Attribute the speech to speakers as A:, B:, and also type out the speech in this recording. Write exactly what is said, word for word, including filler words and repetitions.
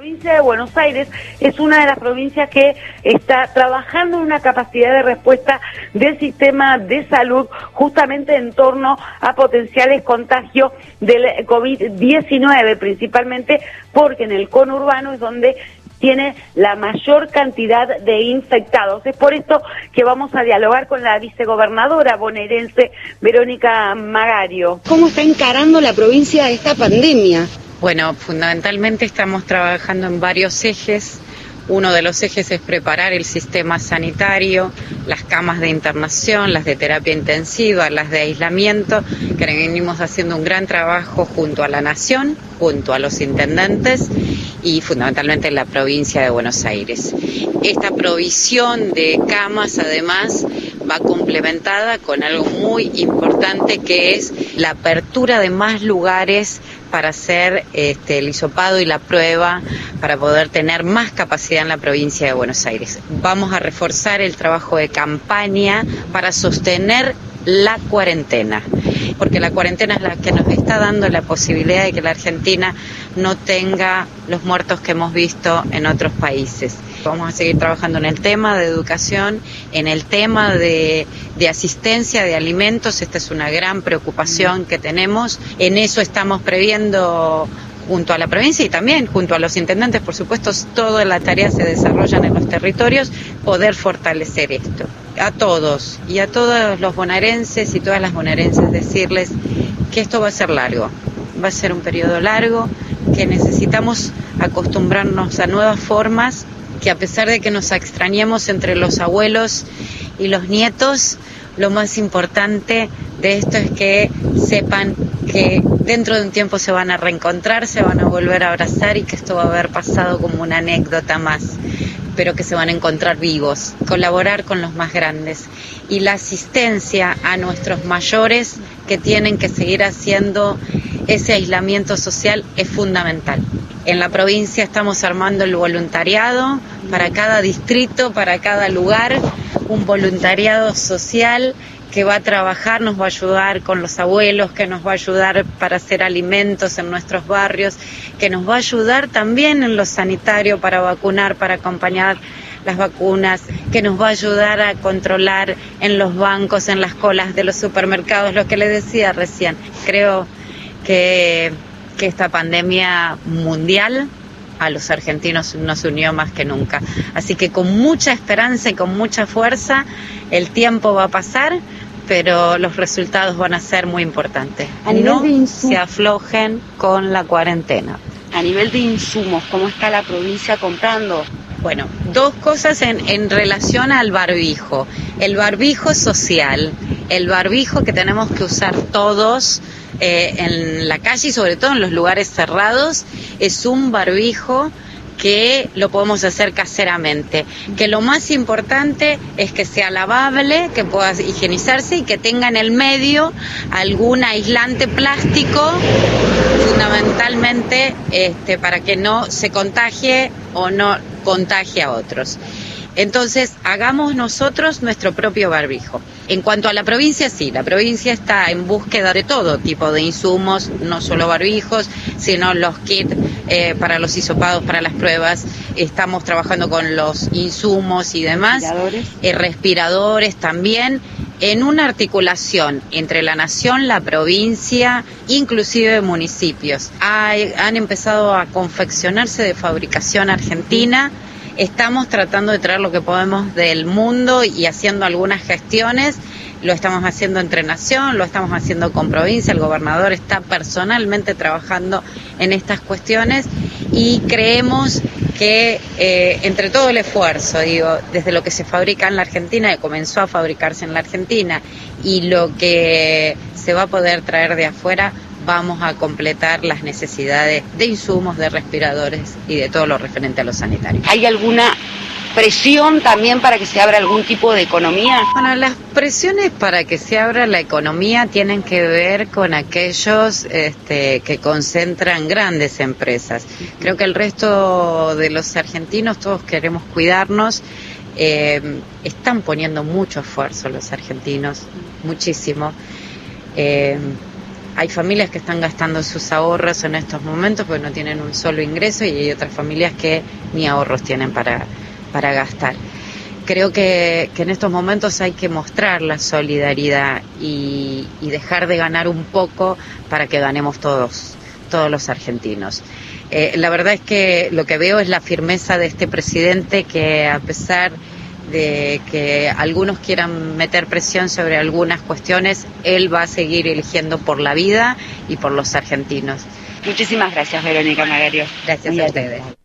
A: provincia de Buenos Aires es una de las provincias que está trabajando en una capacidad de respuesta del sistema de salud justamente en torno a potenciales contagios del COVID diecinueve, principalmente porque en el conurbano es donde tiene la mayor cantidad de infectados. Es por esto que vamos a dialogar con la vicegobernadora bonaerense Verónica Magario.
B: ¿Cómo está encarando la provincia esta pandemia?
C: Bueno, fundamentalmente estamos trabajando en varios ejes. Uno de los ejes es preparar el sistema sanitario, las camas de internación, las de terapia intensiva, las de aislamiento, que venimos haciendo un gran trabajo junto a la Nación, junto a los intendentes y fundamentalmente en la provincia de Buenos Aires. Esta provisión de camas, además, va complementada con algo muy importante, que es la apertura de más lugares para hacer este, el hisopado y la prueba, para poder tener más capacidad en la provincia de Buenos Aires. Vamos a reforzar el trabajo de campaña para sostener la cuarentena, porque la cuarentena es la que nos está dando la posibilidad de que la Argentina no tenga los muertos que hemos visto en otros países. Vamos a seguir trabajando en el tema de educación, en el tema de, de asistencia de alimentos. Esta es una gran preocupación que tenemos. En eso estamos previendo junto a la provincia y también junto a los intendentes, por supuesto, toda la tarea se desarrollan en los territorios, poder fortalecer esto. A todos y a todos los bonaerenses y todas las bonaerenses decirles que esto va a ser largo, va a ser un periodo largo, que necesitamos acostumbrarnos a nuevas formas, que a pesar de que nos extrañemos entre los abuelos y los nietos, lo más importante de esto es que sepan que dentro de un tiempo se van a reencontrar, se van a volver a abrazar y que esto va a haber pasado como una anécdota más, pero que se van a encontrar vivos, colaborar con los más grandes. Y la asistencia a nuestros mayores que tienen que seguir haciendo ese aislamiento social es fundamental. En la provincia estamos armando el voluntariado para cada distrito, para cada lugar, un voluntariado social que va a trabajar, nos va a ayudar con los abuelos, que nos va a ayudar para hacer alimentos en nuestros barrios, que nos va a ayudar también en lo sanitario para vacunar, para acompañar las vacunas, que nos va a ayudar a controlar en los bancos, en las colas de los supermercados, lo que les decía recién. Creo que, que esta pandemia mundial a los argentinos nos unió más que nunca. Así que con mucha esperanza y con mucha fuerza, el tiempo va a pasar, pero los resultados van a ser muy importantes.
B: A nivel
C: no
B: de insumos,
C: se aflojen con la cuarentena.
B: A nivel de insumos, ¿cómo está la provincia comprando?
C: Bueno, dos cosas en, en relación al barbijo. El barbijo social, el barbijo que tenemos que usar todos eh, en la calle y sobre todo en los lugares cerrados, es un barbijo que lo podemos hacer caseramente, que lo más importante es que sea lavable, que pueda higienizarse y que tenga en el medio algún aislante plástico, fundamentalmente este, para que no se contagie o no contagie a otros. Entonces, hagamos nosotros nuestro propio barbijo. En cuanto a la provincia, sí, la provincia está en búsqueda de todo tipo de insumos, no solo barbijos, sino los kits eh, para los hisopados, para las pruebas. Estamos trabajando con los insumos y demás.
B: ¿Respiradores?
C: Eh, respiradores también, en una articulación entre la nación, la provincia, inclusive municipios. Hay, han empezado a confeccionarse de fabricación argentina. Estamos tratando de traer lo que podemos del mundo y haciendo algunas gestiones. Lo estamos haciendo entre nación, lo estamos haciendo con provincia. El gobernador está personalmente trabajando en estas cuestiones y creemos que eh, entre todo el esfuerzo, digo, desde lo que se fabrica en la Argentina, que comenzó a fabricarse en la Argentina, y lo que se va a poder traer de afuera, vamos a completar las necesidades de insumos, de respiradores y de todo lo referente a lo sanitario.
B: ¿Hay alguna presión también para que se abra algún tipo de economía?
C: Bueno, las presiones para que se abra la economía tienen que ver con aquellos este, que concentran grandes empresas. Creo que el resto de los argentinos, todos queremos cuidarnos. Eh, están poniendo mucho esfuerzo los argentinos, muchísimo. Eh, Hay familias que están gastando sus ahorros en estos momentos porque no tienen un solo ingreso y hay otras familias que ni ahorros tienen para, para gastar. Creo que, que en estos momentos hay que mostrar la solidaridad y, y dejar de ganar un poco para que ganemos todos, todos los argentinos. Eh, la verdad es que lo que veo es la firmeza de este presidente que, a pesar de que algunos quieran meter presión sobre algunas cuestiones, él va a seguir eligiendo por la vida y por los argentinos.
B: Muchísimas gracias, Verónica Magario.
C: Gracias a ustedes.